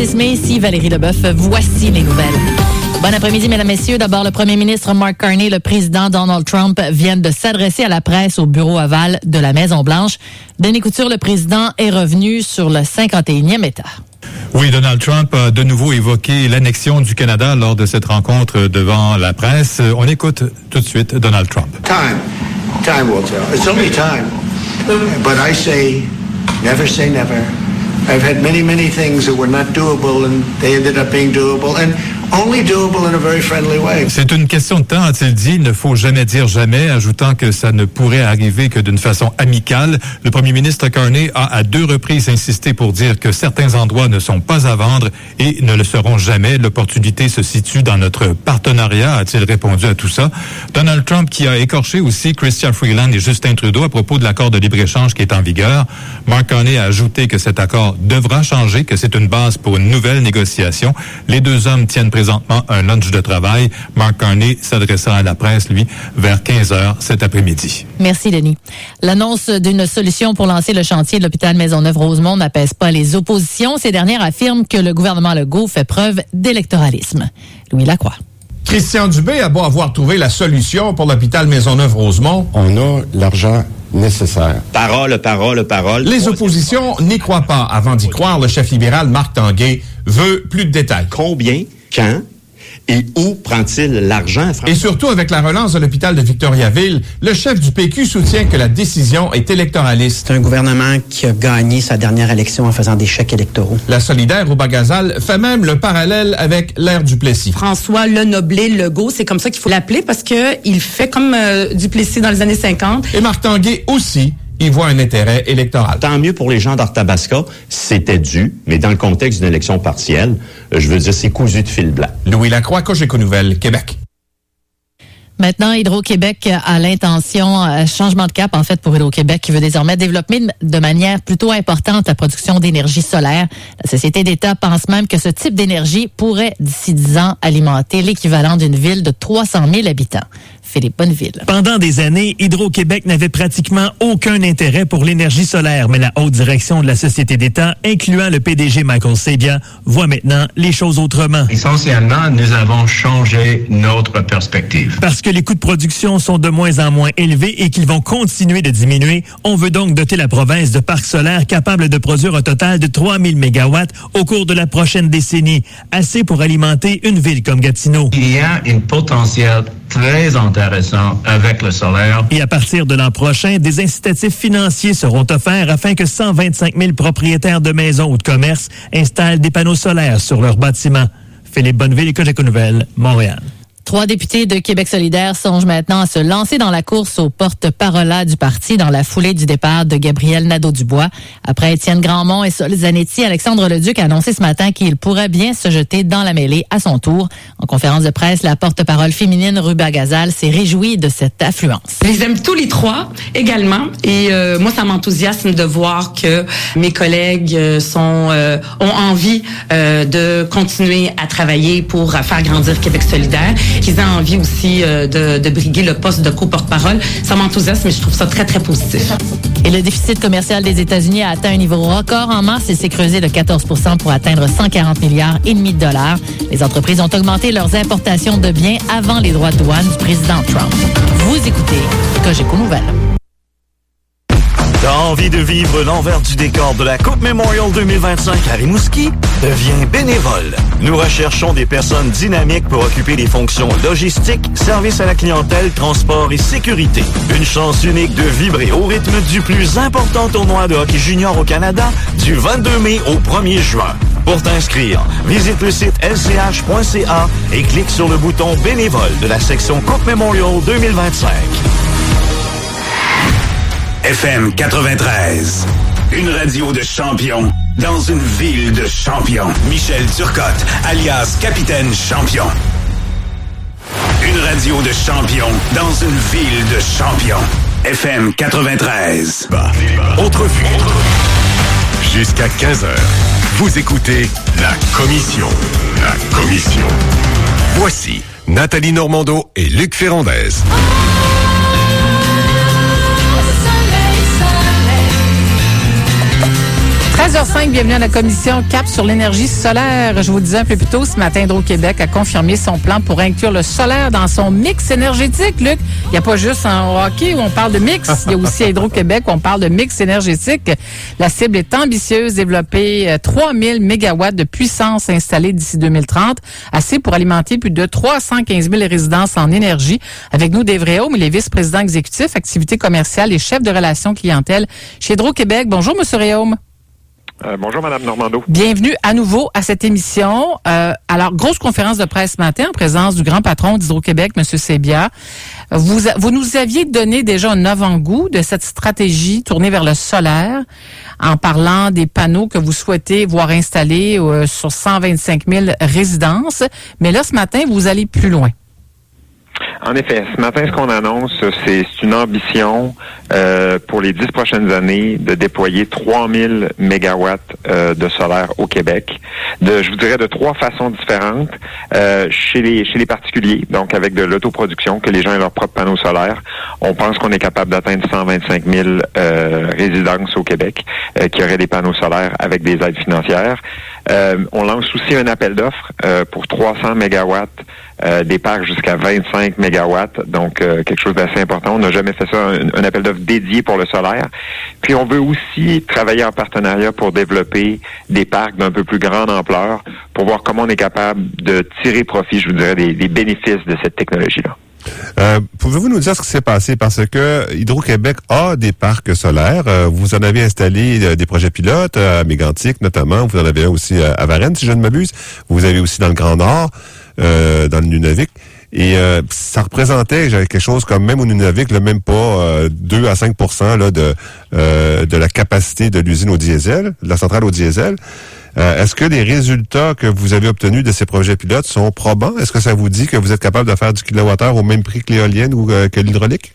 journalisme. Et ici Valérie Leboeuf, voici les nouvelles. Bon après-midi, mesdames, messieurs. D'abord, le premier ministre Mark Carney, le président Donald Trump viennent de s'adresser à la presse au bureau aval de la Maison-Blanche. Denis Couture, le président, est revenu sur le 51e État. Oui, Donald Trump a de nouveau évoqué l'annexion du Canada lors de cette rencontre devant la presse. On écoute tout de suite Donald Trump. Time will tell. It's only time. But I say never. I've had many things that were not doable, and they ended up being doable, and only doable in a very friendly way. C'est une question de temps, a-t-il dit. Il ne faut jamais dire jamais, ajoutant que ça ne pourrait arriver que d'une façon amicale. Le premier ministre Carney a à 2 reprises insisté pour dire que certains endroits ne sont pas à vendre et ne le seront jamais. L'opportunité se situe dans notre partenariat, a-t-il répondu à tout ça. Donald Trump qui a écorché aussi Chrystia Freeland et Justin Trudeau à propos de l'accord de libre-échange qui est en vigueur. Mark Carney a ajouté que cet accord devra changer, que c'est une base pour une nouvelle négociation. Les 2 hommes tiennent présentement un lunch de travail. Mark Carney s'adressera à la presse, lui, vers 15h cet après-midi. Merci, Denis. L'annonce d'une solution pour lancer le chantier de l'hôpital Maisonneuve-Rosemont n'apaise pas les oppositions. Ces dernières affirment que le gouvernement Legault fait preuve d'électoralisme. Louis Lacroix. Christian Dubé a beau avoir trouvé la solution pour l'hôpital Maisonneuve-Rosemont. On a l'argent nécessaire. Parole. Les oppositions n'y croient pas. Avant d'y croire, le chef libéral Marc Tanguay veut plus de détails. Combien, quand et où prend-il l'argent? Et surtout, avec la relance de l'hôpital de Victoriaville, le chef du PQ soutient que la décision est électoraliste. C'est un gouvernement qui a gagné sa dernière élection en faisant des chèques électoraux. La solidaire Rouba Gazal fait même le parallèle avec l'ère Duplessis. François Lenoblé Legault, c'est comme ça qu'il faut l'appeler parce que il fait comme Duplessis dans les années 50. Et Marc Tanguay aussi. Il voit un intérêt électoral. Tant mieux pour les gens d'Arthabasca, c'était dû, mais dans le contexte d'une élection partielle, je veux dire, c'est cousu de fil blanc. Louis Lacroix, Cogeco Nouvelles, Québec. Maintenant, Hydro-Québec a l'intention, changement de cap en fait pour Hydro-Québec, qui veut désormais développer de manière plutôt importante la production d'énergie solaire. La Société d'État pense même que ce type d'énergie pourrait, d'ici 10 ans, alimenter l'équivalent d'une ville de 300 000 habitants. Philippe Bonneville. Pendant des années, Hydro-Québec n'avait pratiquement aucun intérêt pour l'énergie solaire, mais la haute direction de la Société d'État, incluant le PDG Michael Sabia, voit maintenant les choses autrement. Essentiellement, nous avons changé notre perspective. Parce que les coûts de production sont de moins en moins élevés et qu'ils vont continuer de diminuer, on veut donc doter la province de parcs solaires capables de produire un total de 3000 mégawatts au cours de la prochaine décennie, assez pour alimenter une ville comme Gatineau. Il y a un potentiel très intéressant avec le solaire. Et à partir de l'an prochain, des incitatifs financiers seront offerts afin que 125 000 propriétaires de maisons ou de commerces installent des panneaux solaires sur leurs bâtiments. Philippe Bonneville, Cogeco Nouvelles, Montréal. 3 députés de Québec solidaire songent maintenant à se lancer dans la course au porte-parole du parti dans la foulée du départ de Gabriel Nadeau-Dubois. Après Étienne Grandmont et Sol Zanetti, Alexandre Leduc a annoncé ce matin qu'il pourrait bien se jeter dans la mêlée à son tour. En conférence de presse, la porte-parole féminine Rouba Gazal s'est réjouie de cette affluence. Je les aime tous les 3 également et moi ça m'enthousiasme de voir que mes collègues ont envie de continuer à travailler pour faire grandir Québec solidaire. Qu'ils aient envie aussi de briguer le poste de co-porte-parole. Ça m'enthousiasme, mais je trouve ça très, très positif. Et le déficit commercial des États-Unis a atteint un niveau record en mars et s'est creusé de 14% pour atteindre 140 milliards et demi de dollars. Les entreprises ont augmenté leurs importations de biens avant les droits de douane du président Trump. Vous écoutez Cogeco Nouvelles. T'as envie de vivre l'envers du décor de la Coupe Memorial 2025 à Rimouski? Deviens bénévole. Nous recherchons des personnes dynamiques pour occuper les fonctions logistiques, service à la clientèle, transport et sécurité. Une chance unique de vibrer au rythme du plus important tournoi de hockey junior au Canada du 22 mai au 1er juin. Pour t'inscrire, visite le site lch.ca et clique sur le bouton bénévole de la section Coupe Memorial 2025. FM 93. Une radio de champion dans une ville de champions. Michel Turcotte, alias Capitaine Champion. Une radio de champion dans une ville de champions. FM 93. Entrevue. Jusqu'à 15h. Vous écoutez La Commission. La Commission. Voici Nathalie Normando et Luc Ferrandez. 13h05 8h05, bienvenue à la commission CAP sur l'énergie solaire. Je vous disais un peu plus tôt, ce matin, Hydro-Québec a confirmé son plan pour inclure le solaire dans son mix énergétique. Luc, il n'y a pas juste en hockey où on parle de mix, il y a aussi à Hydro-Québec où on parle de mix énergétique. La cible est ambitieuse, développer 3000 mégawatts de puissance installée d'ici 2030, assez pour alimenter plus de 315 000 résidences en énergie. Avec nous, Dave Réaume, il est vice-président exécutif, activités commerciales et chef de relations clientèle chez Hydro-Québec. Bonjour, M. Réaume. Bonjour, Mme Normando. Bienvenue à nouveau à cette émission. Alors, grosse conférence de presse ce matin en présence du grand patron d'Hydro-Québec, M. Sebia. Vous nous aviez donné déjà un avant-goût de cette stratégie tournée vers le solaire en parlant des panneaux que vous souhaitez voir installés sur 125 000 résidences. Mais là, ce matin, vous allez plus loin. En effet, ce matin, ce qu'on annonce, c'est une ambition pour les 10 prochaines années de déployer 3000 mégawatts de solaire au Québec. Je vous dirais de 3 façons différentes. Chez les particuliers, donc avec de l'autoproduction, que les gens aient leurs propres panneaux solaires. On pense qu'on est capable d'atteindre 125 000 résidences au Québec qui auraient des panneaux solaires avec des aides financières. On lance aussi un appel d'offres pour 300 mégawatts des parcs jusqu'à 25 mégawatts, donc quelque chose d'assez important. On n'a jamais fait ça, un appel d'offres dédié pour le solaire. Puis on veut aussi travailler en partenariat pour développer des parcs d'un peu plus grande ampleur pour voir comment on est capable de tirer profit, je vous dirais, des bénéfices de cette technologie-là. Pouvez-vous nous dire ce qui s'est passé? Parce que Hydro-Québec a des parcs solaires. Vous en avez installé des projets pilotes à Mégantic notamment. Vous en avez un aussi à Varennes, si je ne m'abuse. Vous avez aussi dans le Grand Nord, dans le Nunavik. Et ça représentait quelque chose comme, même au Nunavik, même pas 2 à 5 là, de la capacité de l'usine au diesel, de la centrale au diesel. Est-ce que les résultats que vous avez obtenus de ces projets pilotes sont probants? Est-ce que ça vous dit que vous êtes capable de faire du kilowattheure au même prix que l'éolienne ou que l'hydraulique?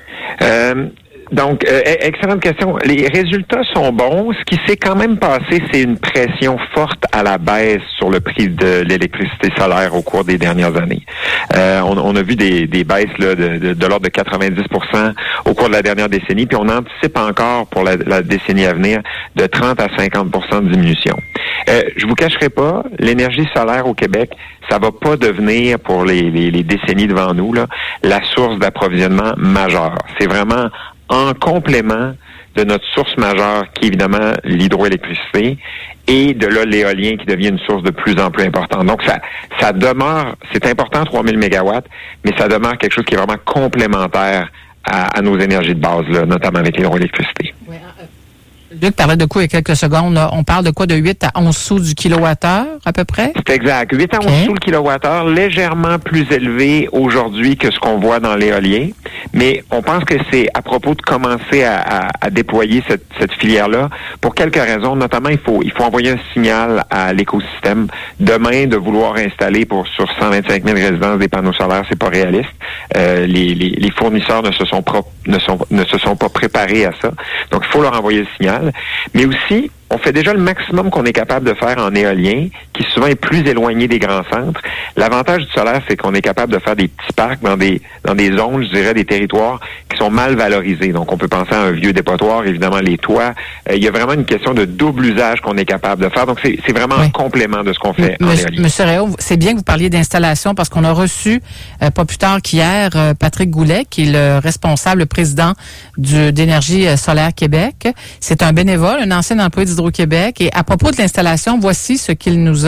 Donc, excellente question. Les résultats sont bons. Ce qui s'est quand même passé, c'est une pression forte à la baisse sur le prix de l'électricité solaire au cours des dernières années. On a vu des baisses là, de l'ordre de 90% au cours de la dernière décennie, puis on anticipe encore pour la décennie à venir de 30 à 50% de diminution. Je vous cacherai pas, l'énergie solaire au Québec, ça va pas devenir pour les décennies devant nous là, la source d'approvisionnement majeure. C'est vraiment en complément de notre source majeure, qui est évidemment l'hydroélectricité, et de là l'éolien qui devient une source de plus en plus importante. Donc ça demeure, c'est important 3000 mégawatts, mais ça demeure quelque chose qui est vraiment complémentaire à nos énergies de base, là, notamment avec l'hydroélectricité. Oui, Luc parlait de quoi il y a quelques secondes? Là? On parle de quoi? De 8 à 11 sous du kilowattheure, à peu près? C'est exact. 8 à 11 sous le kilowattheure, légèrement plus élevé aujourd'hui que ce qu'on voit dans l'éolien. Mais on pense que c'est à propos de commencer à déployer cette filière-là pour quelques raisons. Notamment, il faut envoyer un signal à l'écosystème. Demain, de vouloir installer sur 125 000 résidences des panneaux solaires, c'est pas réaliste. Les fournisseurs ne se sont pas préparés à ça. Donc, il faut leur envoyer le signal. Mais aussi, on fait déjà le maximum qu'on est capable de faire en éolien, qui souvent est plus éloigné des grands centres. L'avantage du solaire, c'est qu'on est capable de faire des petits parcs dans des zones, je dirais, des territoires qui sont mal valorisés. Donc, on peut penser à un vieux dépotoir, évidemment, les toits. Il y a vraiment une question de double usage qu'on est capable de faire. Donc, c'est vraiment un complément de ce qu'on fait en éolien. Monsieur Réaume, c'est bien que vous parliez d'installation parce qu'on a reçu, pas plus tard qu'hier, Patrick Goulet, qui est le responsable, le président d'Énergie solaire Québec. C'est un bénévole, un ancien employé d'Hydro-Québec. Et à propos de l'installation, voici ce qu'il nous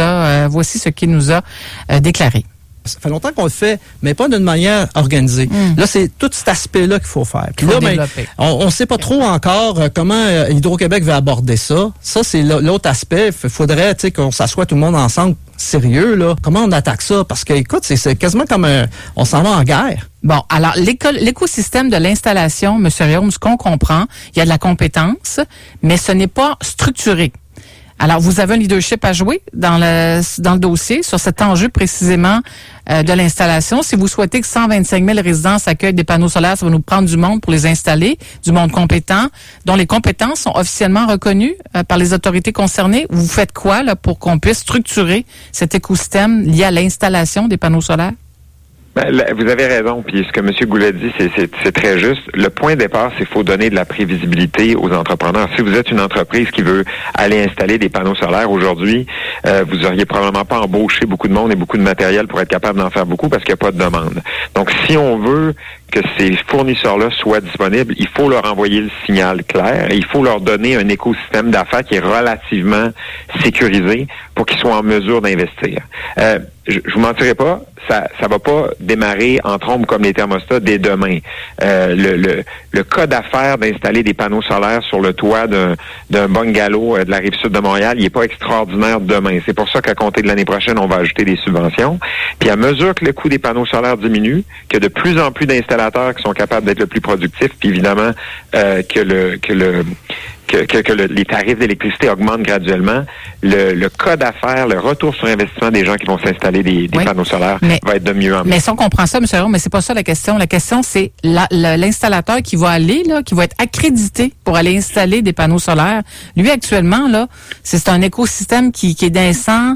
a déclaré. Ça fait longtemps qu'on le fait, mais pas d'une manière organisée. Là, c'est tout cet aspect-là qu'il faut faire. Puis là, on ne sait pas trop encore comment Hydro-Québec va aborder ça. Ça, c'est l'autre aspect. Il faudrait qu'on s'assoie tout le monde ensemble, sérieux, là. Comment on attaque ça? Parce que, écoute, c'est quasiment comme on s'en va en guerre. Bon, alors, l'écosystème de l'installation, M. Réaume, ce qu'on comprend, il y a de la compétence, mais ce n'est pas structuré. Alors, vous avez un leadership à jouer dans le dossier sur cet enjeu précisément de l'installation. Si vous souhaitez que 125 000 résidences accueillent des panneaux solaires, ça va nous prendre du monde pour les installer, du monde compétent, dont les compétences sont officiellement reconnues par les autorités concernées. Vous faites quoi là pour qu'on puisse structurer cet écosystème lié à l'installation des panneaux solaires? Vous avez raison, puis ce que M. Goulet dit, c'est très juste. Le point de départ, c'est qu'il faut donner de la prévisibilité aux entrepreneurs. Si vous êtes une entreprise qui veut aller installer des panneaux solaires aujourd'hui, vous auriez probablement pas embauché beaucoup de monde et beaucoup de matériel pour être capable d'en faire beaucoup parce qu'il n'y a pas de demande. Donc, si on veut que ces fournisseurs-là soient disponibles, il faut leur envoyer le signal clair et il faut leur donner un écosystème d'affaires qui est relativement sécurisé pour qu'ils soient en mesure d'investir. Je vous mentirai pas, ça va pas démarrer en trombe comme les thermostats dès demain. Le cas d'affaires d'installer des panneaux solaires sur le toit d'un bungalow de la Rive-Sud de Montréal, il est pas extraordinaire demain. C'est pour ça qu'à compter de l'année prochaine, on va ajouter des subventions. Puis à mesure que le coût des panneaux solaires diminue, que de plus en plus d'installateurs qui sont capables d'être le plus productifs, puis évidemment que les tarifs d'électricité augmentent graduellement, le cas d'affaires, le retour sur investissement des gens qui vont s'installer des panneaux solaires va être de mieux en mieux. Mais si on comprend ça, M. Héron, mais c'est pas ça la question. La question, c'est l'installateur qui va aller, là, qui va être accrédité pour aller installer des panneaux solaires. Lui, actuellement, là, c'est un écosystème qui est naissant.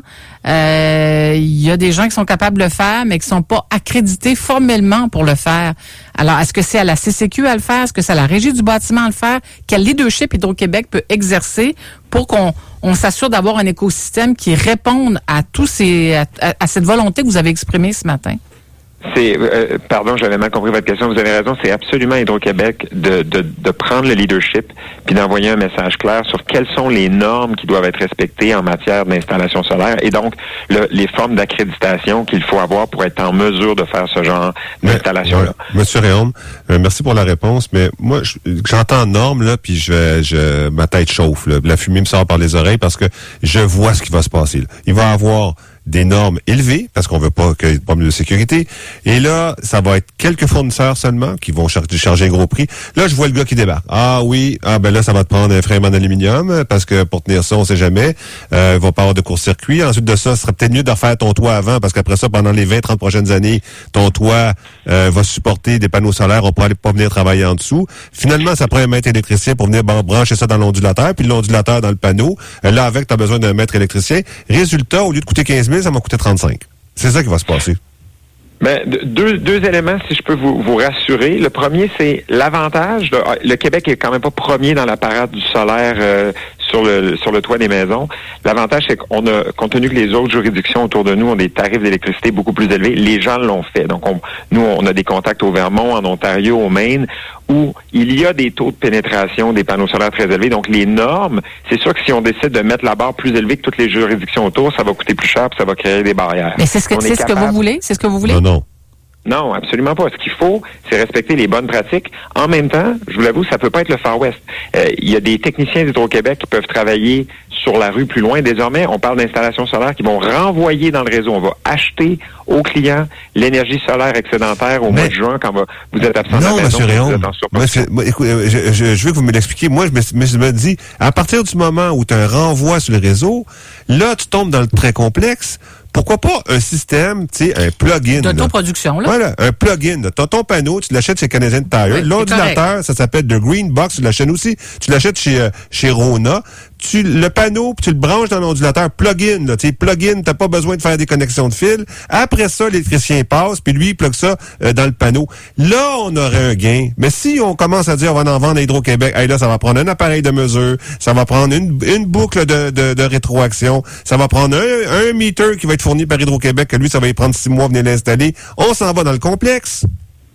Il y a des gens qui sont capables de le faire, mais qui sont pas accrédités formellement pour le faire. Alors, est-ce que c'est à la CCQ à le faire? Est-ce que c'est à la Régie du bâtiment à le faire? Quel leadership Hydro-Québec peut exercer pour qu'on s'assure d'avoir un écosystème qui réponde à à cette volonté que vous avez exprimée ce matin? Pardon, j'avais mal compris votre question. Vous avez raison, c'est absolument Hydro-Québec de prendre le leadership puis d'envoyer un message clair sur quelles sont les normes qui doivent être respectées en matière d'installation solaire et donc les formes d'accréditation qu'il faut avoir pour être en mesure de faire ce genre d'installation-là. Monsieur Réaume, merci pour la réponse, mais moi, j'entends normes, là, puis ma tête chauffe, là. La fumée me sort par les oreilles parce que je vois ce qui va se passer, là. Il va y avoir des normes élevées, parce qu'on veut pas qu'il y ait de problème de sécurité. Et là, ça va être quelques fournisseurs seulement qui vont charger un gros prix. Là, je vois le gars qui débarque. Ben là, ça va te prendre un frame en aluminium, parce que pour tenir ça, on sait jamais. Il va pas avoir de court-circuit. Ensuite de ça, ce serait peut-être mieux de refaire ton toit avant, parce qu'après ça, pendant les 20-30 prochaines années, ton toit va supporter des panneaux solaires. On pourra pas venir travailler en dessous. Finalement, ça prend un maître électricien pour venir brancher ça dans l'ondulateur, puis l'ondulateur dans le panneau. Là, avec, tu as besoin d'un maître électricien. Résultat, au lieu de coûter 15 000, ça m'a coûté 35. C'est ça qui va se passer. Deux éléments, si je peux vous rassurer. Le premier, c'est l'avantage. Le Québec est quand même pas premier dans la parade du solaire sur le toit des maisons. L'avantage, c'est qu'on a, compte tenu que les autres juridictions autour de nous ont des tarifs d'électricité beaucoup plus élevés, les gens l'ont fait. Donc, on a des contacts au Vermont, en Ontario, au Maine, où il y a des taux de pénétration des panneaux solaires très élevés. Donc, les normes, c'est sûr que si on décide de mettre la barre plus élevée que toutes les juridictions autour, ça va coûter plus cher puis ça va créer des barrières. Mais c'est ce que vous voulez? C'est ce que vous voulez? Non. Non, absolument pas. Ce qu'il faut, c'est respecter les bonnes pratiques. En même temps, je vous l'avoue, ça peut pas être le Far West. Il y a des techniciens d'Hydro-Québec qui peuvent travailler sur la rue plus loin. Désormais, on parle d'installations solaires qui vont renvoyer dans le réseau. On va acheter aux clients l'énergie solaire excédentaire au mois de juin quand vous êtes absent de la maison. Non, M. Réaume. Écoute, je veux que vous m'expliquiez. Moi, je me dis, à partir du moment où tu as un renvoi sur le réseau, là, tu tombes dans le très complexe. Pourquoi pas un système, tu sais, un plug-in. D'autoproduction, là. Voilà, un plug-in. Tu as ton panneau, tu l'achètes chez Canadian Tire. Oui, l'ordinateur, ça s'appelle The Green Box, tu l'achètes aussi. Tu l'achètes chez Rona. Le panneau, puis tu le branches dans l'ondulateur plug-in. Tu sais, plug-in, t'as pas besoin de faire des connexions de fil. Après ça, l'électricien passe, puis lui, il plug ça dans le panneau. Là, on aurait un gain. Mais si on commence à dire, on va en vendre à Hydro-Québec, là, ça va prendre un appareil de mesure, ça va prendre une boucle de rétroaction, ça va prendre un meter qui va être fourni par Hydro-Québec, que lui, ça va y prendre 6 mois à venir l'installer. On s'en va dans le complexe.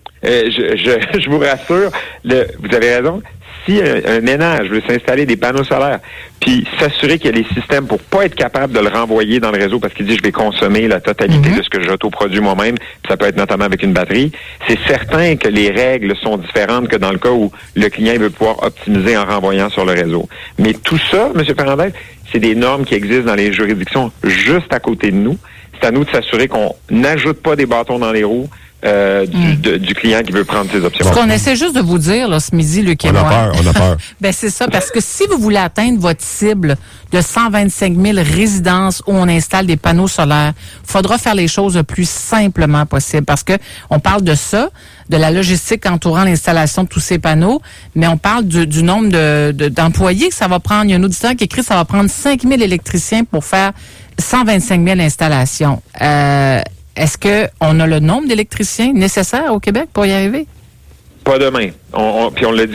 Je vous rassure, vous avez raison. Si un ménage veut s'installer des panneaux solaires, puis s'assurer qu'il y a les systèmes pour pas être capable de le renvoyer dans le réseau parce qu'il dit je vais consommer la totalité de ce que j'autoproduis moi-même, puis ça peut être notamment avec une batterie, c'est certain que les règles sont différentes que dans le cas où le client veut pouvoir optimiser en renvoyant sur le réseau. Mais tout ça, M. Ferrandez, c'est des normes qui existent dans les juridictions juste à côté de nous. C'est à nous de s'assurer qu'on n'ajoute pas des bâtons dans les roues du client qui veut prendre ses options. Ce qu'on essaie juste de vous dire là, ce midi, Luc et moi. On a peur. Ben c'est ça, parce que si vous voulez atteindre votre cible de 125 000 résidences où on installe des panneaux solaires, il faudra faire les choses le plus simplement possible, parce que on parle de ça, de la logistique entourant l'installation de tous ces panneaux, mais on parle du nombre d'employés que ça va prendre. Il y a un auditeur qui écrit que ça va prendre 5 000 électriciens pour faire 125 000 installations. est-ce qu'on a le nombre d'électriciens nécessaires au Québec pour y arriver? Pas demain. Puis on l'a dit